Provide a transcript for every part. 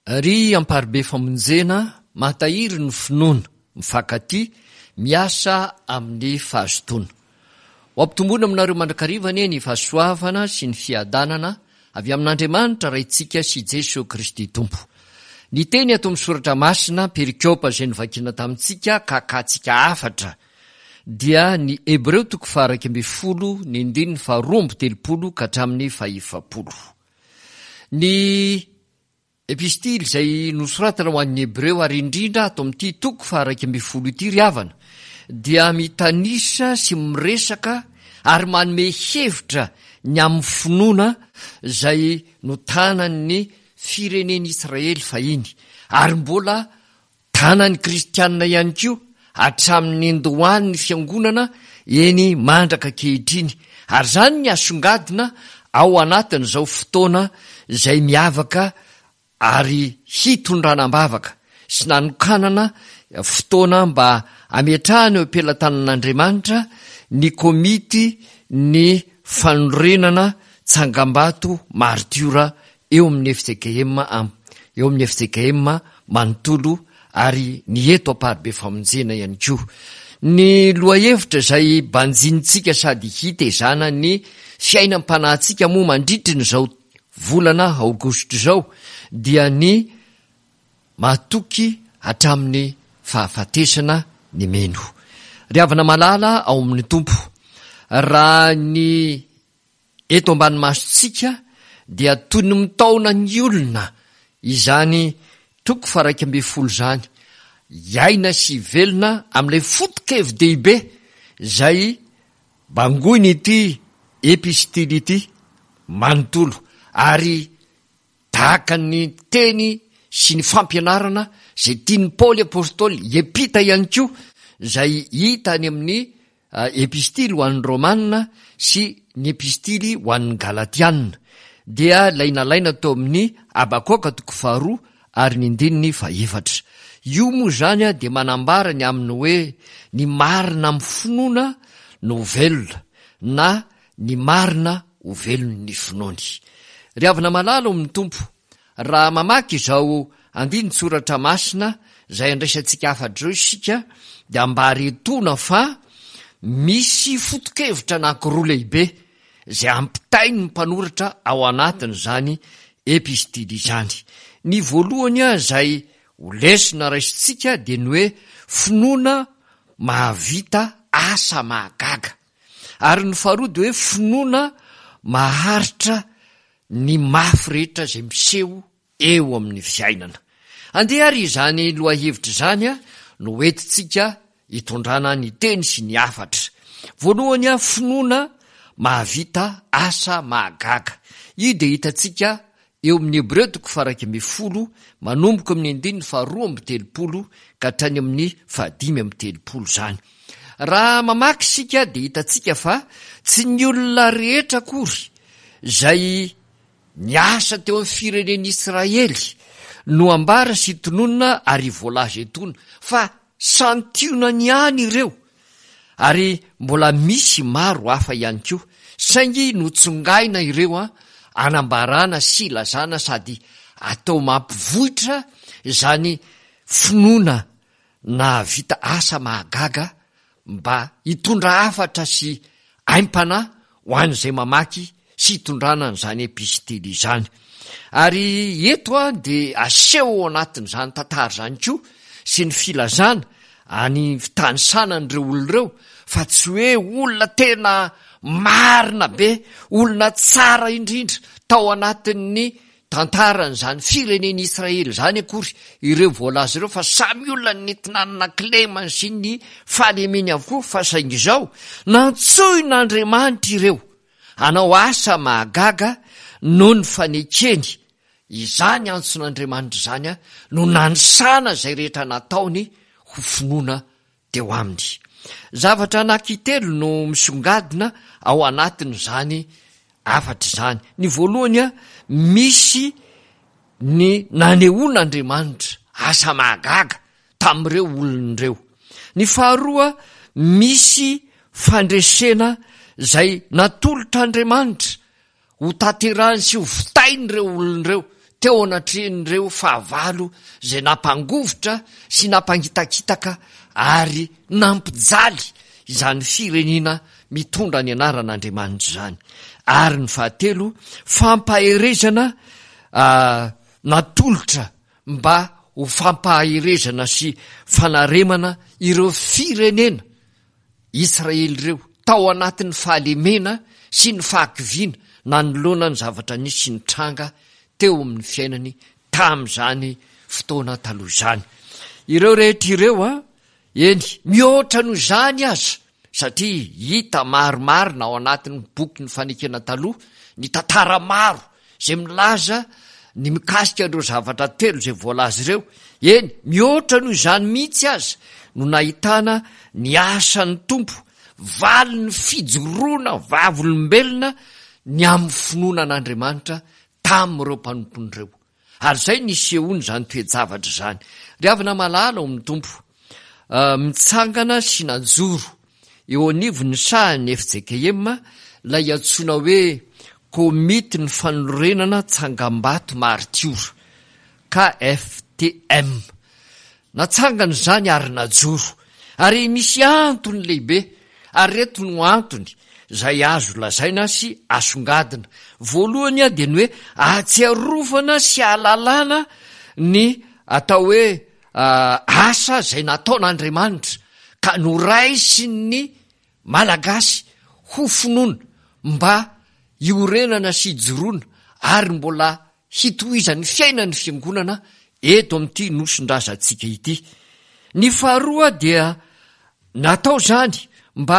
ry amparibe famonjena mahatahiry ny finoana mifankaty miasa amin'ny fahazotoana ho ampitombona aminareo mandrakarivany ny fahasoavana sy ny fiadanana avy amin'Andriamanitra raintsika sy Jesosy Kristy Tompo. Ny teny ato amin'ny soratra masina perikiopa izay novakiana tamintsika kakatsika afatra dia ny Hebreo 12:12 ka hatramin'ny 20. Ny epistily izay nosoratana ho an'ny Hebreo ary indrindra ato amin'ity 12 ity ry havana dia mitanisa sy miresaka ary manome hevitra ny amin'ny finoana izay no tanan'ny fireneny Israely fahiny ary mbola tanan'ny kristianina ihany koa hatramin'ny ndohan'ny fiangonana eny mandraka kehitriny ary zany ny asongadina ao anatin'izao fotoana izay miavaka ary hitondranam-bavaka sy nanokanana fotoana mba ametrahana eo ampelantanan'Andriamanitra ny komity ny fanorenana tsangambato martiora eo amin'ny FCKM manontolo ary ny eto amparibe famonjena ihany koa. Ny lohahevitra izay banjinitsika sady hitezana ny fiainam-panahintsika moa mandritry n'izao volana aogositra izao dia ny matoky hatramin'ny fahafatesana ny meno. Ry havana malala ao amin'ny tompo, raha ny eto ambany masontsika dia toy ny mitaona ny olona izany 12 zany iaina sy velona amin'ilay foto-kevi-dehibe izay bangoiny ity epistily ity manontolo ary tahaka ny teny sy ny fampianarana izay tiany Paoly apôstôly hiampita ihany koa izay hita any amin'ny epistily ho an'ny Romanina sy ny epistily ho an'ny Galatianina dia lainalaina tao amin'ny Abakoka 2 ary ny 9. Io moa zany dia manambara ny aminy hoe ny marina amin'ny finoana no velona na ny marina ho velony ny finoany. Ry havana malala amin'ny tompo, raha mamaky izao andiny soratra masina izay andraisantsika afatra izao isika dia mba haretona fa misy foto-kevitra anankiroa lehibe izay ampitainy ny mpanoratra ao anatiny zany epistily izany. Ny voalohany izay ho lesona raisintsika dia ny hoe finoana mahavita asa mahagaga ary ny faharoa dia hoe finoana maharitra ny mafy rehetra izay miseho eo amin'ny fiainana. Andeha ary izany lohahevitra izany no entintsika hitondrana ny teny sy ny afatra. Voalohany finoana mahavita asa mahagaga. Io dia hitantsika eo amin'ny Hebreo 12 manomboka amin'ny 12 ka hatrany amin'ny 15 zany. Raha mamaky sika dia hitantsika fa tsy ny olona rehetra akory izay niasa teo amin'ny fireneny Israely no ambara sy tononona ary voalaza etona fa santionany ihany ireo ary mbola misy maro hafa ihany koa saingy notsongaina ireo anambarana sy lazana sady atao mampivohitra izany finoana na vita asa mahagaga mba hitondra afatra sy aimpana ho an'izay mamaky sy hitondrana n'izany epistily izany. Ary eto dia aseho anatin'izany tantara zany koa sy ny filazana any fitanisana n'ireo olona ireo fa tsy hoe olona tena marina be, olona tsara indrindra tao anatin'ny tantaran'izany fireneny Israely zany akory ireo voalaza ireo fa samy olona nentinanana Clément sy ny fahalemeny avokoa fa saingy izao nantsoin'Andriamanitra ireo hanao asa mahagaga no ny fanekeny izany antson'Andriamanitra zany no nanisana izay rehetra nataony ho finoana teo aminy. Zavatra anankitelo no misongadina ao anatin'izany afatra izany. Ny voalohany misy ny nanehoan'Andriamanitra asa mahagaga tamin'ireo olon'ireo. Ny faharoa misy fandresena izay natolotr'Andriamanitra ho taterahany sy ho vitain'ireo olon'ireo teo anatren'ireo fahavalo zay nampangovotra sy nampangitakitaka ary nampijaly izany firenena mitondra ny anaran'Andriamanitra izany. Ary ny fahatelo, fampaherezana natolotra mba ho fampaherezana sy fanaremana ireo firenena Israely ireo tao anatin'ny fahalemena sy ny fahakiviana na nolona ny zavatra nisy sy ny tranga teo amin'ny fiainany tamin'izany fotoana taloha izany. Ireo rehetra ireo eny mihoatra noho izany aza, satria hita maromarina ao anatin'ny boky ny fanekena taloha ny tantara maro zay milaza ny mikasika ireo zavatra telo zay voalaza ireo. Eny mihoatra noho izany mihitsy aza no nahitana ny asan'ny tompo valy ny fijoroana vavolombelona ny amin'ny finoanan'Andriamanitra tamin'ireo mpanompon'ireo. Ary zay nisehony zany toe-javatra zany. Ry havana malala ao amin'ny tompo, mitsangana sy najoro eo anivon'ny sahan'ny FJKM lay antsoina hoe komity ny fanorenana tsangam-bato martiora KFTM. Natsangana zany ary najoro, ary misy antony lehibe, ary reto no antony zay azo lazaina sy asongadina. Voalohany dia ny hoe atsiarovana sy alalana ny atao hoe asa zay nataon'Andriamanitra ka noraisiny malagasy ho finoana mba iorenana sy ijoroana ary mbola hitohizan'ny fiainan'ny fiangonana eto amin'ity noson-drazantsika ity. Ny faharoa dia natao zany mba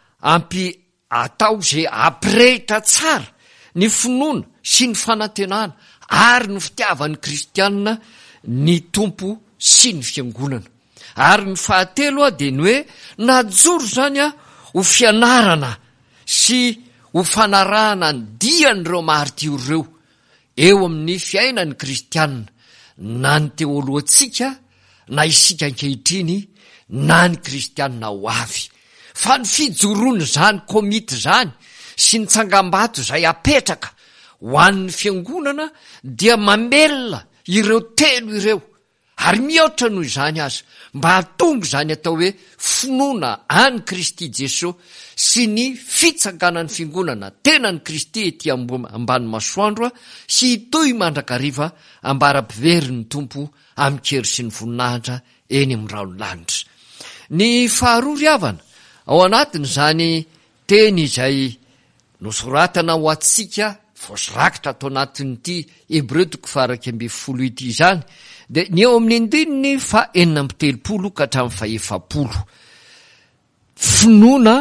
atao zay ampirehitra tsara ny finoana sy ny fanantenana ary ny fitiavan'ny kristianina ny tompo sy ny fiangonana. Ary ny fahatelo dia ny hoe najoro zany ho fianarana sy ho fanarahana ny dian'ireo martior'ireo eo amin'ny fiainan'ny kristianina, na ny teo alohantsika na isika ankehitriny na ny kristianina ho avy. Fa ny fijoroana zany komity zany sy ny tsangam-bato zay apetraka ho an'ny fiangonana dia mamelona ireo telo ireo, ary mihoatra noho izany aza mba hatonga zany atao hoe finoana any Kristy Jesosy sy ny fitsanganan'ny fiangonana tena ny Kristy ety ambany masoandro sy hitoy mandrakariva ambara-piveriny tompo amin'ny kery sy ny voninahitra eny amin'ny raolanitra. Ny faharoa ry havana ao anatiny zany teny izay nosoratana ho atsika voasirakitra atao anatin'ity Hebreo 12 ity zany, dia ny eo amin'ny andininy 430 ka hatramin'ny 470 finoana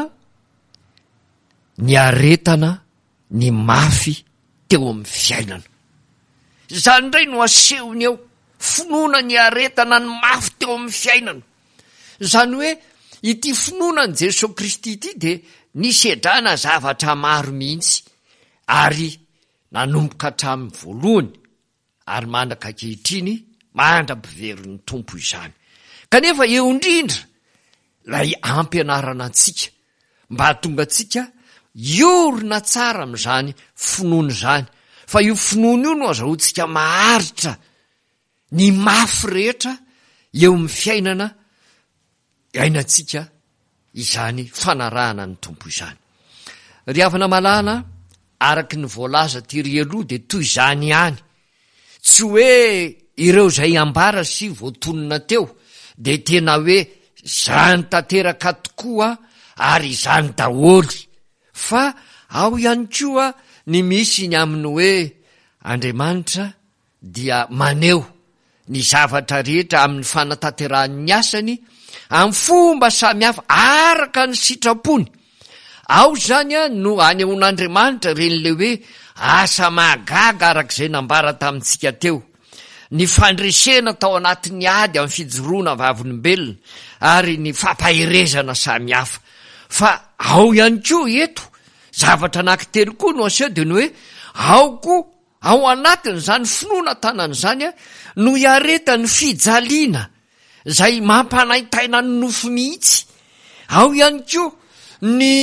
ny aretana ny mafy teo amin'ny fiainana. Zany indray no asehony eo, finoana ny aretana ny mafy teo amin'ny fiainana. Zany hoe ity finoana ny Jesosy Kristy ity dia nisedrana zavatra maro mihitsy ary nanomboka hatramin'ny voalohany ary mandraka ankehitriny mandra-piveriny tompo izany. Kanefa eo indrindra lay ampianarana antsika mba hatonga antsika iorina tsara amin'izany finoana izany, fa io finoana io no azahoantsika maharitra ny mafy rehetra eo amin'ny fiainana iainantsika izany fanarahana ny tompo izany. Ry havana malala, araky ny voalaza tery aloha dia toy izany ihany, tsy hoe ireo zay ambara sy voatonona teo dia tena hoe zany tanteraka tokoa ary izany daholy, fa ao ihany koa ny misy ny aminy hoe Andriamanitra dia maneho ny zavatra rehetra amin'ny fanatanterahany asany amin'ny fomba samihafa araka ny sitrapony. Ao zany no anehoan'Andriamanitra ren'le hoe asa mahagaga arak'izay nambara tamintsika teo, ny fandresena tao anatin'ny ady amin'ny fijoroana vavolombelona ary ny fampaherezana samihafa. Fa ao ihany koa eto zavatra anankitelo koa no aseho dia ny hoe aoko ao anatiny zany finoana tanana zany no iareta ny fijaliana zay mampanaitaina ny nofo mihitsy. Ao ihany koa ny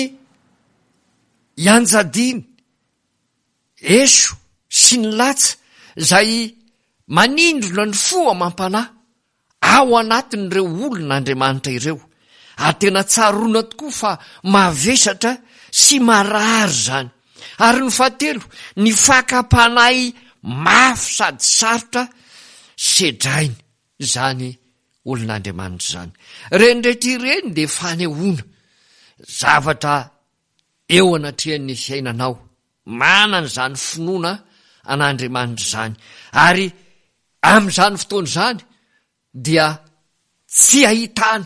ianjadiny eso sy ny latsa zay manindrona ny foa mampanahy ao anatin'ireo olon'Andriamanitra ireo, ary tena tsarona tokoa fa mavesatra sy marary zany. Ary ny fahatelo, ny fakapanahy mafy sady sarotra sedrainy zany olon'Andriamanitra zany. Reny rehetra ireny de fanehoana zavatra eo anatrihan'ny fiainanao, manana zany finoana an'Andriamanitra zany. Ary am'izany fotoana zany dia tsy ahitana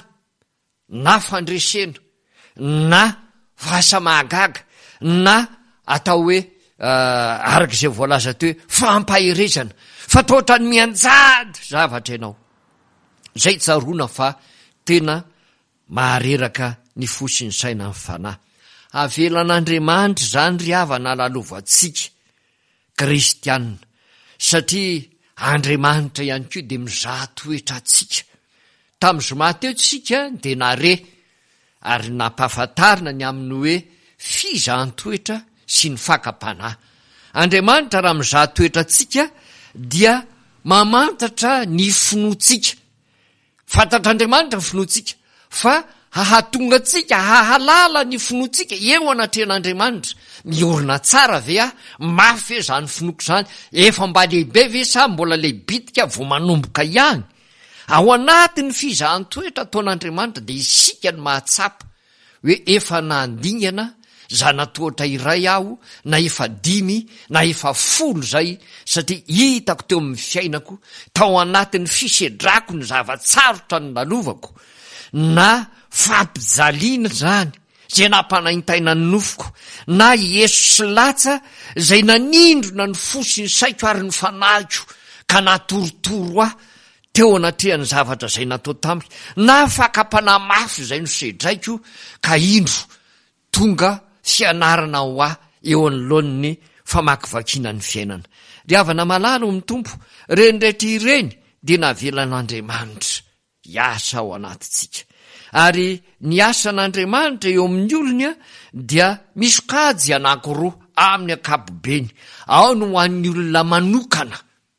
na fandresena na fahasamahagaga na atao hoe arak'izay voalaza teo hoe fampaherezana fa totra ny mianjady zavatra ianao. Zay tsaroana fa tena mahareraka ny fo sy ny saina ny fanahy. Avelan'Andriamanitra zany ry havana lalovantsika kristianina, satria Andriamanitra ihany koa de mizaha toetra atsika. Tamin'ny zoma teo tsika de nare ary nampahafantarina ny amin'ny hoe fizahan-toetra sy ny fakapanahy. Andriamanitra raha mizaha toetra atsika dia mamantatra ny finoatsika. Fantatr'Andriamanitra ny finoatsika fa hahatonga atsika hahalala ny finoatsika eo anatrehan'Andriamanitra. Miorina tsara ve mafy ve zany finoko zany, efa mba lehibe ve sa mbola lehibitika vo manomboka ihany. Ao anatin'ny fizahan-toetra ataon'Andriamanitra de isika ny mahatsapa hoe efa nandingana zanatoatra iray aho, na efa 5 na efa 10 zay, satria hitako teo amin'ny fiainako tao anatin'ny fisedrako ny zavatsarotra ny lalovako, na fampijaliana zany zay nampanaintaina ny nofoko, na ieso sy latsa zay nanindrona ny fo sy ny saiko ary ny fanahiko ka natorotoro aho teo anatrehany zavatra zay natao tamiko, na fakapana mafy zay no sedraiko ka indro tonga fianarana ho aho eo anoloan'ny famakivakiana ny fiainana. Ry havana malala amin'ny tompo, reny rehetra ireny dia navelan'Andriamanitra hiasa ao anatitsika. Ary ny asan'Andriamanitra eo amin'ny olony dia misy kajy anankiroa amin'ny ankapobeny. Ao no ho an'ny olona manokana,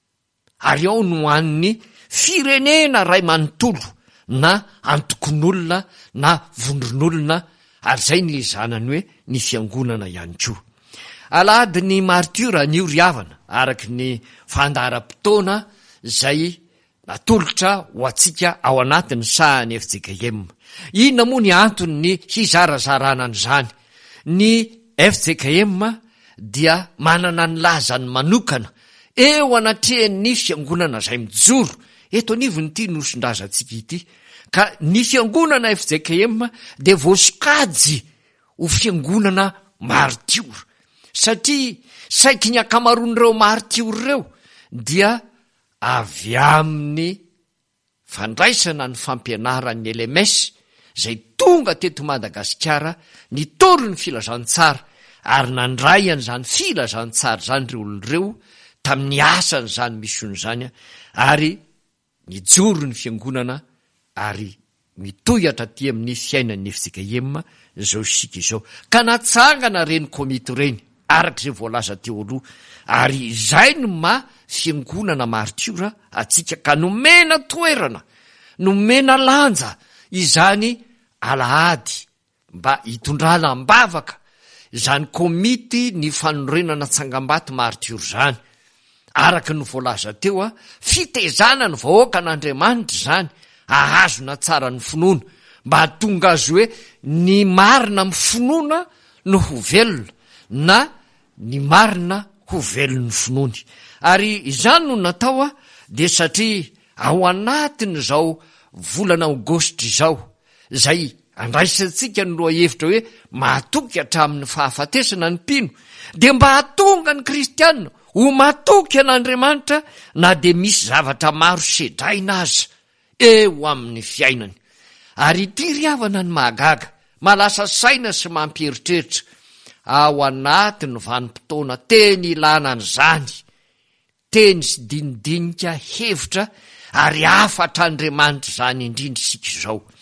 ary ao no ho an'ny firenena ray manontolo na antokon'olona na vondron'olona, ary zay ny zanany hoe ny fiangonana ihany koa. Alady ny martiora ny io ry havana araky ny fandaharam-potoana zay natolotra ho atsika ao anatin'ny sahany FJKM. Inona moa ny antony ny hizarazarana an'izany? Ny FJKM dia manana ny lazany manokana eo anatrehan'ny fiangonana zay mijoro eto anivony ity noson-drazantsika ity. Ka ny fiangonana FJKM de voasokajy ho fiangonana martiora, satria saiky ny akamaroan'ireo martiora ireo dia avy amin'ny fandraisana ny fampianaran'ny LMS zay tonga teto Madagasikara nitory ny filazantsara, ary nandray an'izany filazantsara zany reo olon'ireo tamin'ny asany zany mision zany, ary nijoro ny fiangonana ary mitohatra ty amin'ny fiainan'ny FJKM zao isika izao. Ka natsangana reny komito reny arak'izay voalaza teo aloha, ary izay no fiangonana martiora atsika, ka nomena toerana, nomena lanja izany alahady mba hitondrala ambavaka izany komity ny fanorenana tsangam-bato martiora zany. Araky ny voalaza teo fitezana ny vahoaka an'Andriamanitra zany, ahazona tsara ny finoana mba hatonga azy hoe ny marina amin'ny finoana no ho velona, na ny marina ho velon'ny finoany. Ary izany no natao de satria ao anatiny zao volana Aogositra izao, zay andraisantsika ny loha hevitra hoe mahatoky hatramin'ny fahafatesana ny mpino, de mba hatonga ny kristianina ho matoky an'Andriamanitra na de misy zavatra maro sedraina aza eo amin'ny fiainany. Ary ity ry havana ny mahagaga, malasa saina sy mampieritreritra ao anatiny vanim-potoana teny ilana an'izany, teny sy dinidinika hevitra ary afatra Andriamanitra zany indrindra sika izao.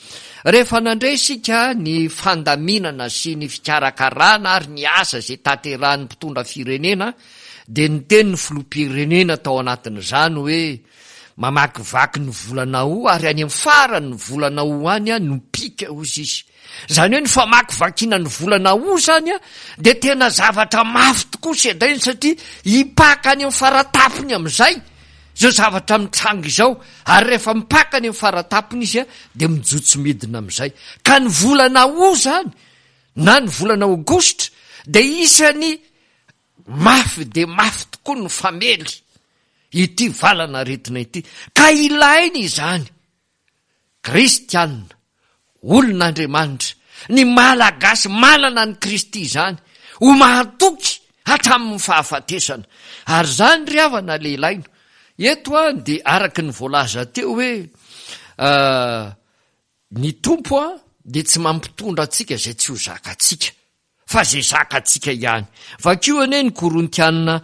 rehefa nandray sika ny fandaminana sy ny fikarakarana ary ny asa zay taterahan'ny mpitondra firenena de ny teny ny filoam-pirenena tao anatin'izany hoe mamakivaky ny volana o ary any amin'ny farany ny volana o any a no pika ozy izy. Zany hoe ny famakivakiana ny volana o zany a de tena zavatra mafy tokoa sedrainy satria hipaka any amin'ny faratapony am'izay zao zavatra mitsangy izao ary rehefa mipaka any amin'ny faratapony izy a de mijotso midina am'izay. Ka ny volana o zany na ny volana aogositra de isany mafy de mafy tokoa ny famely ity valana retina ity. Ka ilainy izany kristianina, olon'Andriamanitra, ny malagasy manana ny Kristy zany ho mahatoky hatramin'ny fahafatesana. Ary zany ry havana lehilaino eto a de araky ny voalaza teo hoe ny tompo a de tsy mampitondra atsika zay tsy ho zakatsika fa zay zakatsika ihany. Vakio ane ny Korintianina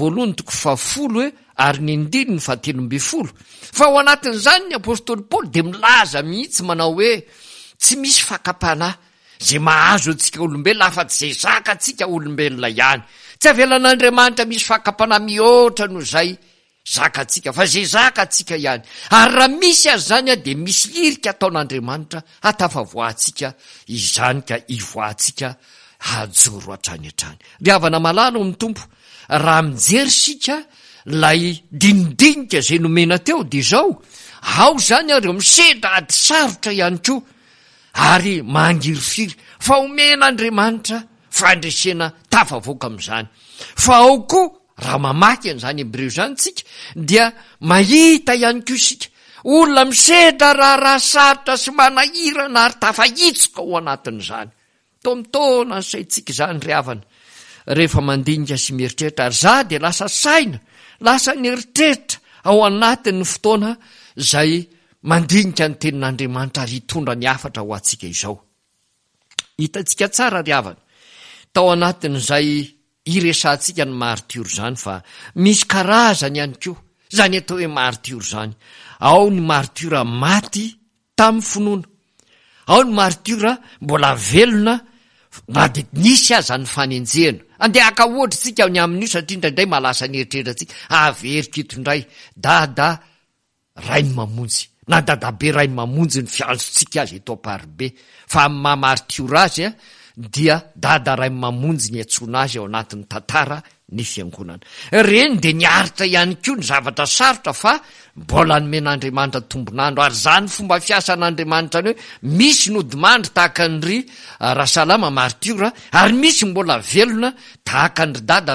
2:10 hoe ary ny ndiny ny 13 fa ao anatin'izany ny apôstôly Paoly de milaza mihitsy manao hoe tsy misy fakapana zay mahazo atsika olombelona afa-tsy zay zakatsika olombelona ihany. Tsy avelan'Andriamanitra misy fakapana mihoatra no zay zakatsika fa zay zakatsika ihany. Ary raha misy azy zany a de misy irika ataon'Andriamanitra hatafavoatsika izany ka ivoatsika hajoro hatrany hatrany. Ry havana malala amin'ny tompo, raha mijery sika lay dinidinika zay nomena teo de zao ao zany areo misedra ady sarotra ihany koa ary mangirifiry fa omen'Andriamanitra fandresena tafavoaka am'izany. Fa ao koa raha mamaky an'izany Hebreo zany tsika dia mahita ihany koa sika olona misedra raha sarotra sy manahirana ary tafahitsoka ao anatin'izany. Tomtona saitsika zany ry havana rehefa mandinika sy mieritreritra ary za de lasa saina lasa nieritreritra ao anatin'ny fotoana zay mandinika ny tenin'Andriamanitra ary hitondra ny afatra ho atsika izao. Hitatsika tsara ry havana tao anatin'izay iresantsika ny martiora zany fa misy karazany ihany koa zany atao hoe martiora zany. Ao ny martiora maty tamin'ny finoana, ao ny martiora mbola velona na de nisy aza ny fanenjehana. Andeha aka ohatra tsika ny amin'io satria indraindray malasa nieritreritra tsika averika ito indray dada rainy mamonjy na dadabe rainy mamonjy ny fianzotsika azy eto Aparibe fa amin'ny mamartiora azy a dia dada rainy mamonjy ny atsona azy ao anatin'ny tantara ny fiangonana. Reny de niaritra ihany koa ny zavatra sarotra fa mbola nomen'Andriamanitra tombonandro ary zany fomba fiasan'Andriamanitra ny hoe misy nodimandry tahaka nyry Rasalama martiora ary misy mbola velona tahaka nyry dada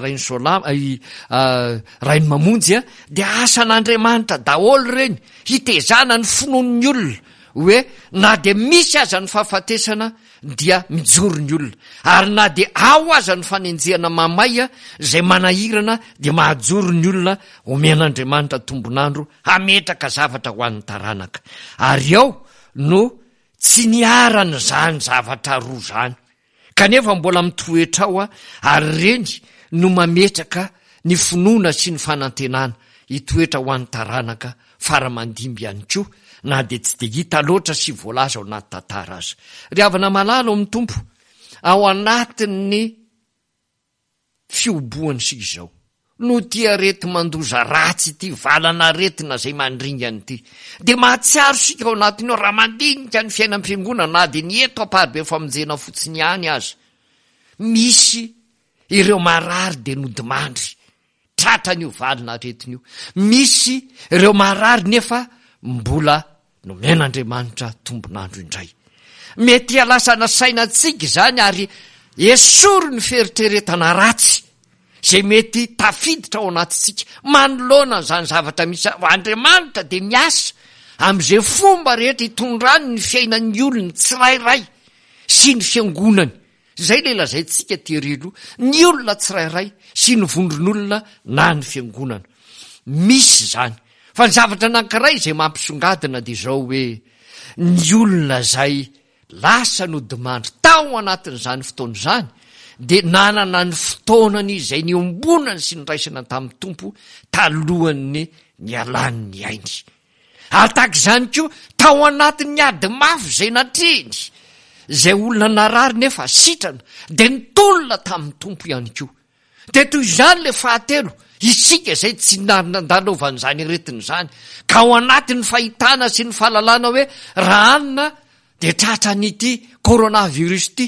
rainy mamonjy a de asan'Andriamanitra daholo reny hitezana ny finoan'ny olona hoe na de misy aza ny fahafatesana dia mijoro ny olona ary na de ao aza ny fanenjehana mamay a zay manahirana de mahajoro ny olona omen'Andriamanitra tombonandro hametraka zavatra ho an'ny taranaka. Ary ao no tsy niarana zany zavatra roa zany kanefa mbola mitoetra ao a ary reny no mametraka ny finoana sy ny fanantenana hitoetra ho an'ny taranaka faramandimby ihany koa na de tsy de hita loatra sy voalaza ao anaty tantara azy. Ry havana malala ao amin'ny tompo ao anatin'ny fioboany sika izao no tia rety mandoza ratsy ity valana retina zay mandringany ity de mahatsiaro sika ao anatiny ao raha mandinika ny fiainan'ny fiangonana na de ny eto Aparibe famonjena fotsiny ihany azy misy ireo marary de nodimandry tratra n'io valina retiny io, misy ireo marary nefa mbola nomen'Andriamanitra tombonandro indray. Mety alasana sainatsika zany ary esoro ny feritreretana ratsy zay mety tafiditra ao anatitsika manoloana zany zavatra misy Andriamanitra de miasa am'izay fomba rehetra hitondrany ny fiainan'ny olony tsirairay sy ny fiangonany. Zay le lazaitsika terilo ny olona tsirairay sy ny vondron'olona na ny fiangonana misy zany. Fa ny zavatra anankiray zay mampisongadina de zao hoe ny olona zay lasa nodimandry tao anatin'izany fotoana zany de nanana ny fotoanany zay niombonany sy ny raisana tamin'ny tompo talohany ny alany ny ainy. Ataky izany koa tao anatin'ny ady mafy izay natreny izay olona narary nefa sitrana dia nitolona tamin'ny tompo ihany koa. Dia toy izany le fahatelo, isika izay tsy nandalovan'izany aretin'izany ka ao anatin'ny fahitana sy ny fahalalana hoe raha anina dia tratra n'ity coronavirus ity,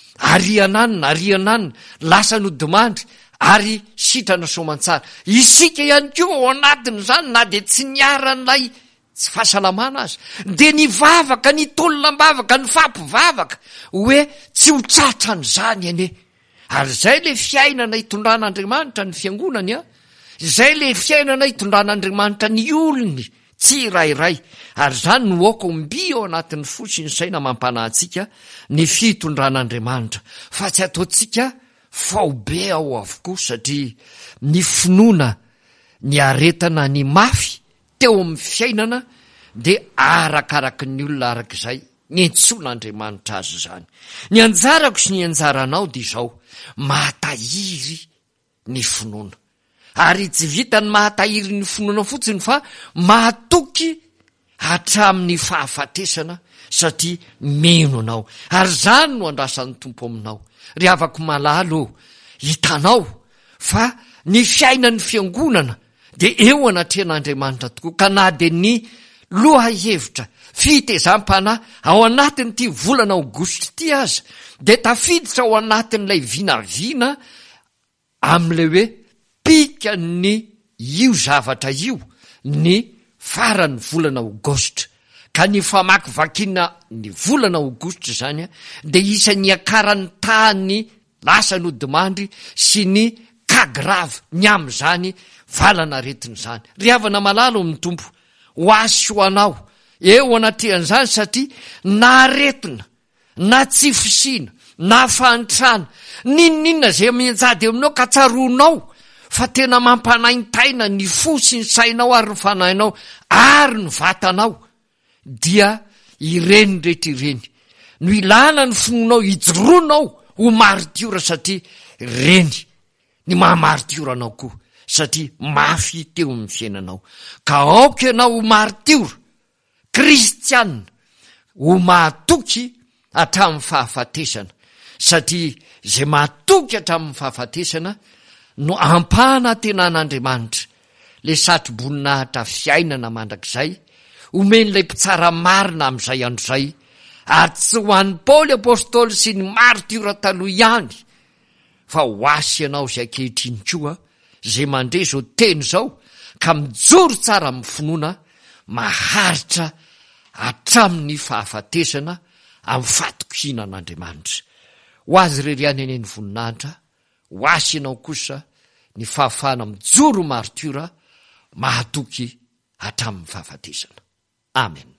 ariananina lasa nodimandry ary sitrana soamantsara. Isika ihany koa ao anatin'izany na dia tsy niaran'ilay tsy fahasalamana azy dia nivavaka, nitolonam-bavaka, ny fampivavaka hoe tsy ho tratran'izany ane. Ary zay le fiainana itondran'Andriamanitra ny fiangonany zay le fiainana itondran'Andriamanitra ny olony tsy irairay. Ary zany no aoka omby ao anatin'ny fosiny saina mampanahintsika ny fitondran'Andriamanitra fa tsy ataontsika faobe ao avokoa, satria ny finoana ny aretana ny mafy teo amin'ny fiainana dia arakaraky ny olona arak'izay nientson'Andriamanitra azy zany. Ny anjarako sy ny anjaranao dia izao, mahatahiry ny finoana. Ary tsy vita ny mahatahiry ny finoana fotsiny fa mahatoky hatramin'ny fahafatesana satria meno anao. Ary zany no andrasan'ny tompo aminao. Ry havako malalo, hitanao fa ny fiainan'ny fiangonana dia eo anatrehan'Andriamanitra tokoa, ka na dia ny loha hevitra fitezam-panahy ao anatin'ity volana aogositra ity aza dia tafiditra ao anatin'ilay vinavina amin'ilay hoe pika ny io zavatra io ny faran'ny volana aogositra. Ka ny famakivakiana ny volana aogositra zany dia isan'ny akaran'ny tany lasa nodimandry sy ny kagrave ny amin'izany valana retin'izany. Ry havana malalo amin'ny tompo, ho asy ho anao eo anatrehan'izany satria na aretina na tsy fisiana na fahantrana ninninona zay mianjady aminao ka tsaronao fa tena mampanaintaina ny fo sy ny sainao ary ny fanahinao ary ny vatanao, dia ireny rehetra ireny no ilana ny fononao hijoroanao ho maritiora satria reny ny mahamaritiora koa satria mafy teo amin'ny fiainanao. Ka aoka ianao ho maritiora kristianina ho mahatoky hatramin'ny fahafatesana, satria zay mahatoky hatramin'ny fahafatesana no ampahana tenan'Andriamanitra le satroboninahitra fiainana mandrakizay, omen'ilay mpitsara marina amin'izay andro zay, ary tsy ho an'ny Paoly apôstôly sy ny maritiora taloha ihany fa ho asy ianao zay ankehitriny koa zay mandre zao teny zao ka mijoro tsara amin'ny finoana maharitra hatramin'ny fahafatesana amin'ny fatokianan'Andriamanitra. Ho azy reriany eny ny voninahitra, ho asy ianao kosa ny fahafahana mijoro maritiora mahatoky hatramin'ny fahafatesana. Amen.